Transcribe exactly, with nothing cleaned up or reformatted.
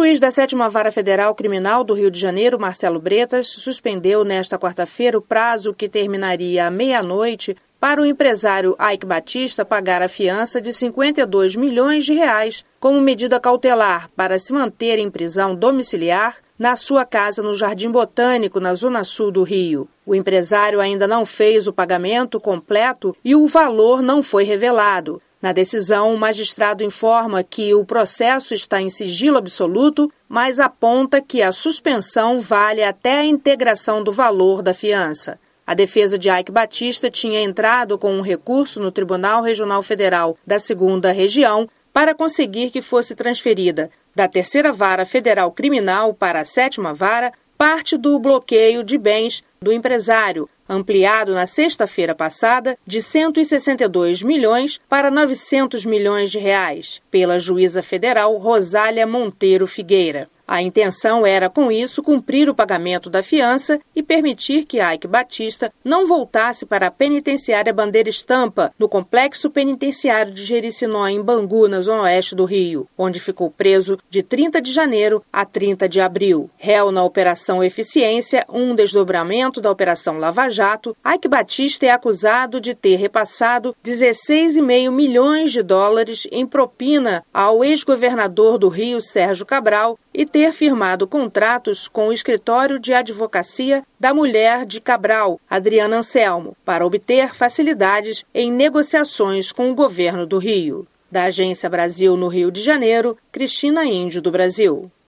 juiz da sétima Vara Federal Criminal do Rio de Janeiro, Marcelo Bretas, suspendeu nesta quarta-feira o prazo que terminaria à meia-noite para o empresário Eike Batista pagar a fiança de cinquenta e dois milhões de reais como medida cautelar para se manter em prisão domiciliar na sua casa no Jardim Botânico, na zona sul do Rio. O empresário ainda não fez o pagamento completo e o valor não foi revelado. Na decisão, o magistrado informa que o processo está em sigilo absoluto, mas aponta que a suspensão vale até a integração do valor da fiança. A defesa de Eike Batista tinha entrado com um recurso no Tribunal Regional Federal da segunda Região para conseguir que fosse transferida da terceira Vara Federal Criminal para a sétima Vara parte do bloqueio de bens do empresário, ampliado na sexta-feira passada de cento e sessenta e dois milhões para novecentos milhões de reais, pela juíza federal Rosália Monteiro Figueira. A intenção era, com isso, cumprir o pagamento da fiança e permitir que Eike Batista não voltasse para a penitenciária Bandeira Estampa, no complexo penitenciário de Jericinó, em Bangu, na zona oeste do Rio, onde ficou preso de trinta de janeiro a trinta de abril. Réu na Operação Eficiência, um desdobramento da Operação Lava Jato, Eike Batista é acusado de ter repassado dezesseis vírgula cinco milhões de dólares em propina ao ex-governador do Rio, Sérgio Cabral, e ter firmado contratos com o escritório de advocacia da mulher de Cabral, Adriana Anselmo, para obter facilidades em negociações com o governo do Rio. Da Agência Brasil no Rio de Janeiro, Cristina Índio do Brasil.